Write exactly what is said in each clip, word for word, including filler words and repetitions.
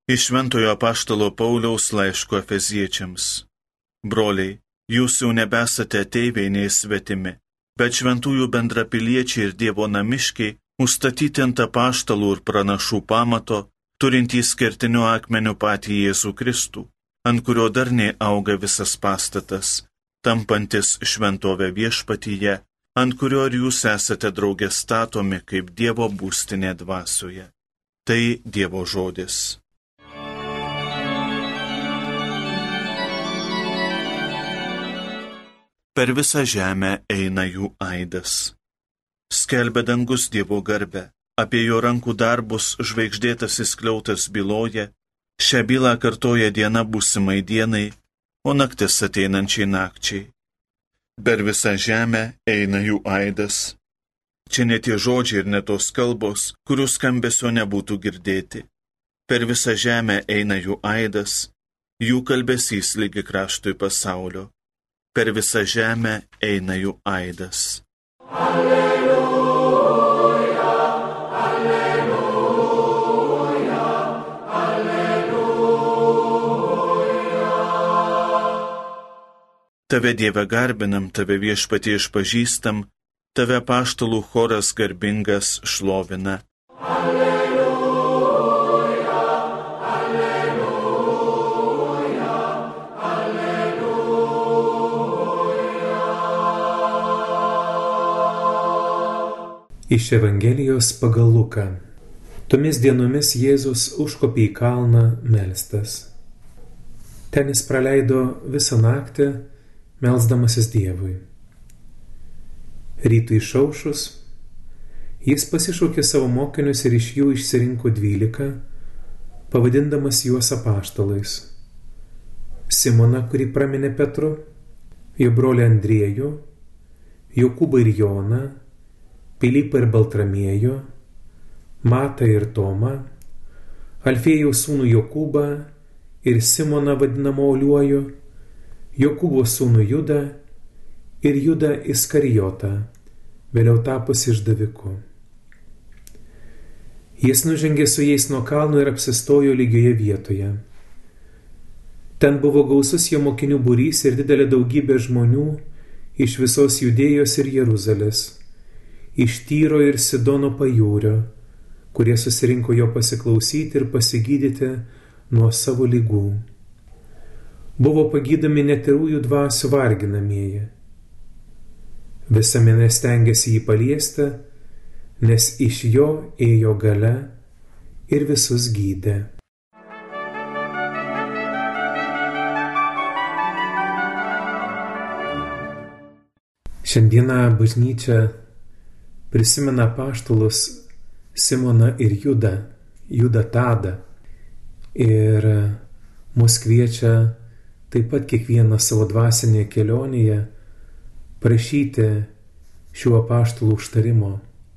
Iš Šventojo apaštalo Pauliaus laiško Efeziečiams. Broliai, jūs jau nebesate ateiviai nei svetimi, bet šventųjų bendrapiliečiai ir Dievo namiškiai, užstatyti ant apaštalų ir pranašų pamato, turintys kertiniu akmeniu patį Jėzų Kristų, ant kurio darniai auga visas pastatas, tampantis šventovę viešpatyje, ant kurio ir jūs esate drauge statomi kaip Dievo būstinė dvasioje. Tai Dievo žodis. Per visą žemę eina jų aidas. Skelbia dangus Dievo garbę, apie jo rankų darbus žvaigždėtas įskliautas byloja, šią bylą kartoja diena būsimai dienai, o naktis ateinančiai nakčiai. Per visą žemę eina jų aidas. Čia ne tie žodžiai ir ne tos kalbos, kurių skambesio nebūtų girdėti. Per visą žemę eina jų aidas, jų kalbesys lygi kraštui pasaulio. Per visą žemę eina jų aidas. Alleluja, alleluja, alleluja. Tave Dieve garbinam, tave viešpatie išpažįstam, tave apaštalų choras garbingas šlovina. Iš Evangelijos pagal Luką. Tomis dienomis Jėzus užkopė į kalną melstis. Ten jis praleido visą naktį, melsdamasis Dievui. Rytui išaušus, jis pasišaukė savo mokinius ir iš jų išsirinko dvylika, pavadindamas juos apaštalais. Simoną, kurį praminė Petru, jo brolį Andriejų, Jokūbą ir Joną, Pilypą ir Baltramiejų, Matą ir Tomą, Alfėjaus sūnų Jokūbą ir Simoną vadinamą Uoliuoju, Jokūbo sūnų Judą ir Judą Iskarijotą, vėliau tapusi išdaviku. Jis nužengė su jais nuo kalno ir apsistojo lygioje vietoje. Ten buvo gausus jo mokinių būrys ir didelė daugybė žmonių iš visos Judėjos ir Jeruzalės, iš Tyro ir Sidono pajūrio, kurie susirinko jo pasiklausyti ir pasigydyti nuo savo ligų. Buvo pagydomi netirųjų dvasių varginamieji. Visa minia stengėsi jį paliesti, nes iš jo ėjo galia ir visus gydė. Šiandieną bažnyčia prisimena apaštalus Simoną ir Judą, Judą Tadą, ir mus kviečia taip pat kiekvieną savo dvasinėje kelionėje prašyti šių apaštalų užtarimo.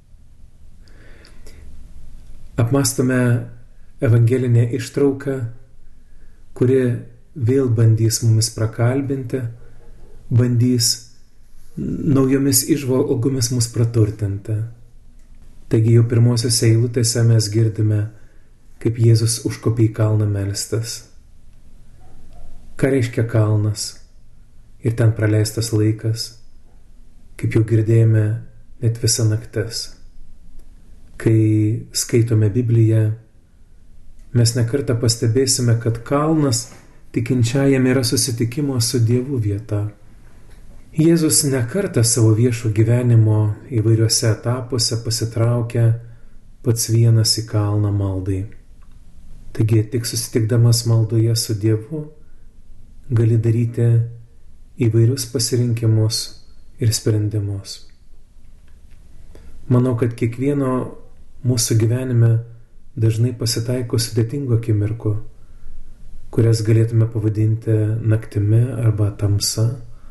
Apmąstome evangelinę ištrauką, kuri vėl bandys mumis prakalbinti, bandys naujomis įžvalgomis mus praturtinti. Taigi jau pirmosiose eilutėse mes girdime, kaip Jėzus užkopė į kalną melstis. Ką reiškia kalnas ir ten praleistas laikas, kaip jau girdėjome, net visa naktis. Kai skaitome Bibliją, mes nekartą pastebėsime, kad kalnas tikinčiajam yra susitikimo su Dievu vieta. Jėzus nekartą savo viešo gyvenimo įvairiuose etapuose pasitraukia pats vienas į kalną maldai. Taigi tik susitikdamas maldoje su Dievu gali daryti įvairius pasirinkimus ir sprendimus. Manau, kad kiekvieno mūsų gyvenime dažnai pasitaiko sudėtingų akimirkų, kurias galėtume pavadinti naktimi arba tamsa.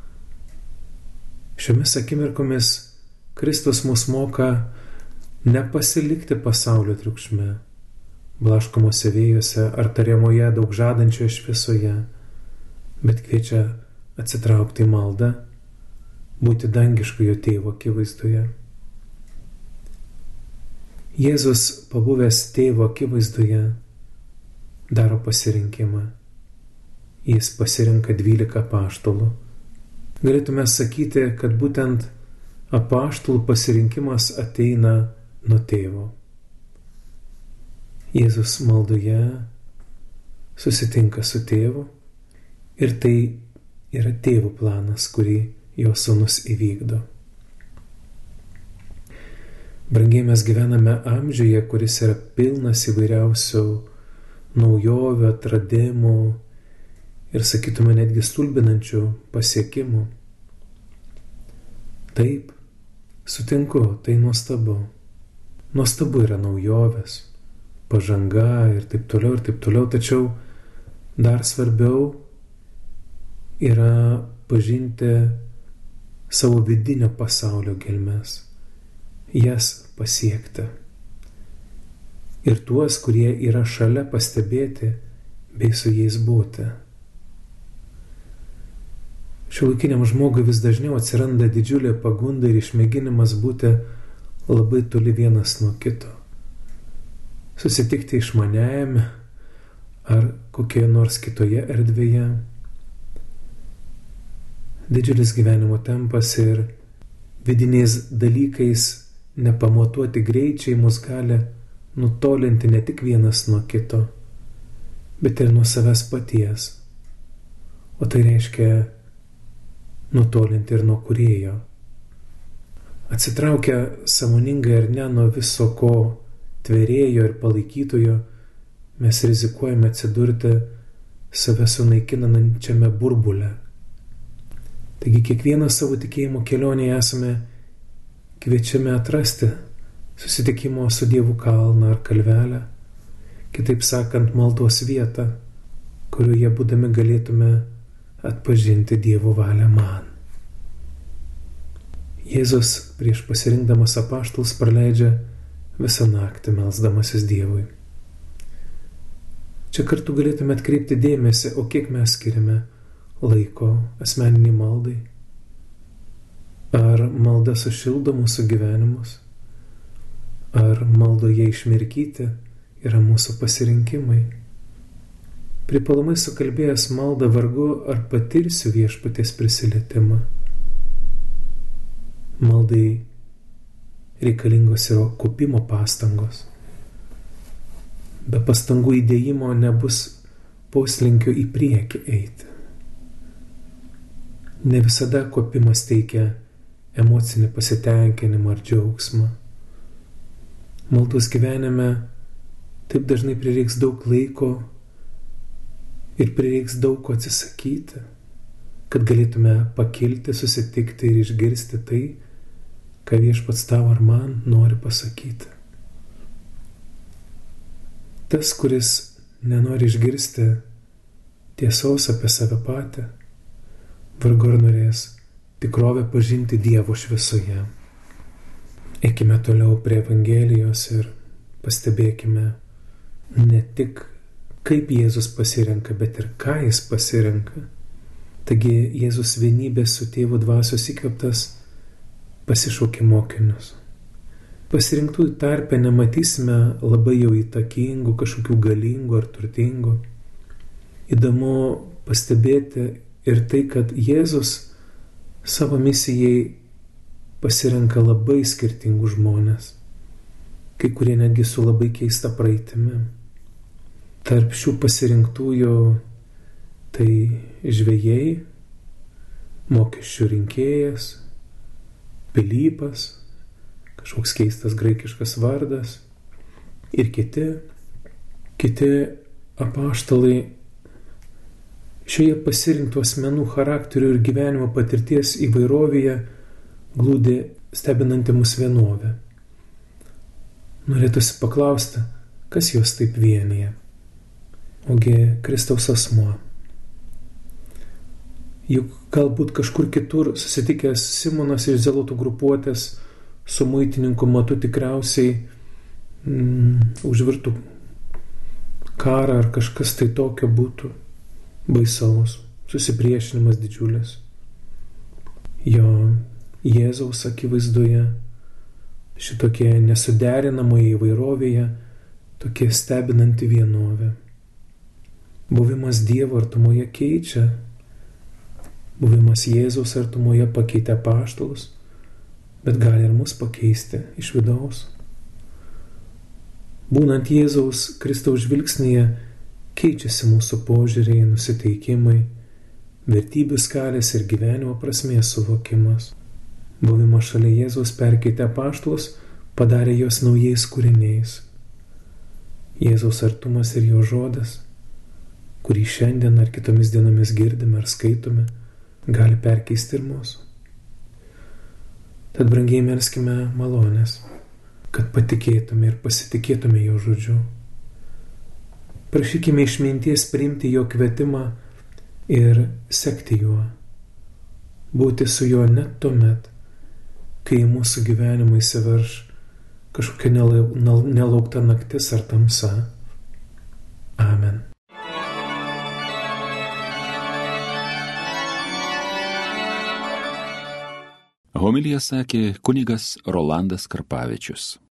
Šiomis akimirkomis Kristus mus moka nepasilikti pasaulio triukšme, blaškomose vėjuose ar tariamoje daug žadančioje šviesoje, bet kviečia atsitraukti į maldą, būti dangiškojo tėvo akivaizdoje. Jėzus, pabuvęs tėvo akivaizdoje, daro pasirinkimą. Jis pasirenka dvylika apaštalų. Galėtume sakyti, kad būtent apaštalų pasirinkimas ateina nuo tėvo. Jėzus maldoje susitinka su tėvu ir tai yra tėvo planas, kurį jo sūnus įvykdo. Brangiai, mes gyvename amžiuje, kuris yra pilnas įvairiausių naujovių, atradimų ir, sakytume, netgi stulbinančių pasiekimų. Taip, sutinku, tai nuostabu. Nuostabu yra naujovės, pažanga ir taip toliau ir taip toliau, tačiau dar svarbiau yra pažinti savo vidinio pasaulio gelmes, jas pasiekti. Ir tuos, kurie yra šalia, pastebėti bei su jais būti. Šiuolaikiniam žmogui vis dažniau atsiranda didžiulė pagunda ir išmėginimas būti labai toli vienas nuo kito. Susitikti išmaniajame ar kokioje nors kitoje erdvėje. Didžiulis gyvenimo tempas ir vidiniais dalykais nepamatuoti greičiai mus gali nutolinti ne tik vienas nuo kito, bet ir nuo savęs paties. O tai reiškia nutolinti ir nuo Kūrėjo. Atsitraukę sąmoningai ar ne nuo viso ko tvėrėjo ir palaikytojo, mes rizikuojame atsidurti save sunaikinančiame burbule. Taigi kiekvieną savo tikėjimo kelionėje esame kviečiami atrasti susitikimo su Dievu kalną ar kalvelę, kitaip sakant, maldos vietą, kurioje būdami galėtume atpažinti Dievo valią man. Jėzus prieš pasirinkdamas apaštalus praleidžia visą naktį melsdamasis Dievui. Čia kartu galėtume atkreipti dėmesį, o kiek mes skiriame laiko asmeniniai maldai. Ar malda sušildo mūsų gyvenimus, ar maldoje išmirkyti yra mūsų pasirinkimai. Privalomai sukalbėjęs maldą vargu ar patirsiu viešpaties prisilietimą. Maldai reikalingos yra kopimo pastangos. Be pastangų įdėjimo nebus poslinkio į priekį eiti. Ne visada kopimas teikia emocinį pasitenkinimą ar džiaugsmą. Maldos gyvenime taip dažnai prireiks daug laiko ir prireiks daug ko atsisakyti, kad galėtume pakilti, susitikti ir išgirsti tai, ką viešpats tau ar man nori pasakyti. Tas, kuris nenori išgirsti tiesos apie save patį, vargu ar norės tikrovę pažinti Dievo šviesoje. Eikime toliau prie Evangelijos ir pastebėkime ne tik kaip Jėzus pasirenka, bet ir ką jis pasirenka. Taigi Jėzus vienybės su Tėvo dvasios įkvėptas pasišaukė mokinius. Pasirinktųjų tarpe nematysime labai jau įtakingų, kažkokių galingų ar turtingų. Įdomu pastebėti ir tai, kad Jėzus savo misijai pasirenka labai skirtingus žmonės, kai kurie netgi su labai keista praeitimi. Tarp šių pasirinktųjų tai žvejai, mokesčių rinkėjas, Pilypas, kažkoks keistas graikiškas vardas ir kiti, kiti apaštalai. Šioje pasirinktų asmenų charakterių ir gyvenimo patirties įvairovėje glūdi stebinanti mus vienovė. Norėtųsi paklausti, kas juos taip vienyje? Ogi Kristaus asmuo. Juk galbūt kažkur kitur susitikęs Simonas iš zelotų grupuotės su muitininku Matu tikriausiai mm, užvirtų karą ar kažkas tai tokio būtų baisaus, susipriešinimas didžiulis. Jo Jėzaus akivaizdoje šitokie nesuderinamoje įvairovėje tokie stebinanti vienovė. Buvimas Dievo artumoje keičia. Buvimas Jėzaus artumoje pakeitė apaštalus, bet gali ir mus pakeisti iš vidaus. Būnant Jėzaus Kristaus žvilgsnyje, keičiasi mūsų požiūriai, nusiteikimai, vertybių skalės ir gyvenimo prasmės suvokimas. Buvimas šalia Jėzaus perkeitė apaštalus, padarė juos naujais kūriniais. Jėzaus artumas ir jo žodas, kurį šiandien ar kitomis dienomis girdime ar skaitome, gali perkeisti ir mus. Tad brangiai melskime malonės, kad patikėtume ir pasitikėtume jo žodžiu. Prašykime išminties priimti jo kvietimą ir sekti juo, būti su juo net tuomet, kai mūsų gyvenimui įsiverš kažkokia nelaukta naktis ar tamsa. Amen. Homiliją sakė kunigas Rolandas Karpavičius.